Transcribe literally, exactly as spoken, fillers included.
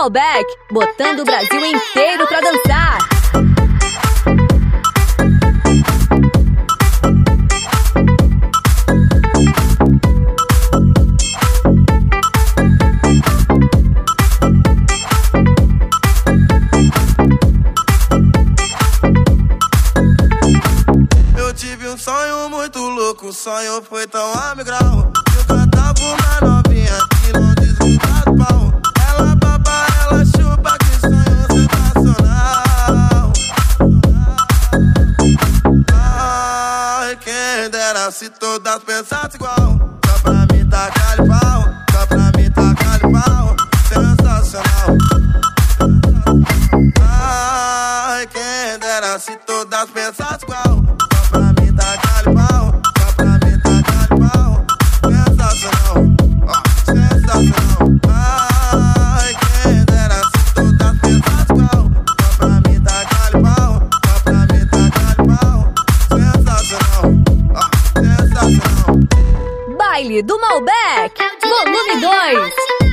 Malbec, botando o Brasil inteiro pra dançar. Eu tive um sonho muito louco, o sonho foi tão amigral. Eu cantava uma novinha que não desgruda do pau. Ela baba, ela chupa, que sonho sensacional. Ai, quem dera se todas pensassem igual. Só pra mim tacar-lhe pau, só pra mim tacar-lhe pau. Sensacional. Ai, quem dera se todas pensassem igual. Só pra mim tacar-lhe pau, só pra mim tacar-lhe pau. Sensacional, ó, sensacional. Ai, quem dera se todas pensassem igual. Só pra mim tacar-lhe pau, só pra mim tacar-lhe pau. Sensacional, ó, sensacional. Baile do Malbec, volume dois.